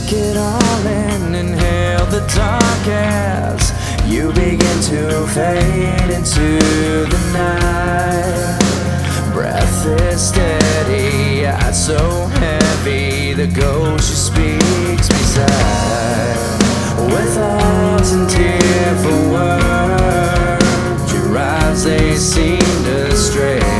Take it all in, inhale the dark as you begin to fade into the night. Breath is steady, eyes so heavy, the ghost she speaks beside. With thoughts and tearful words, your eyes they seem to stray.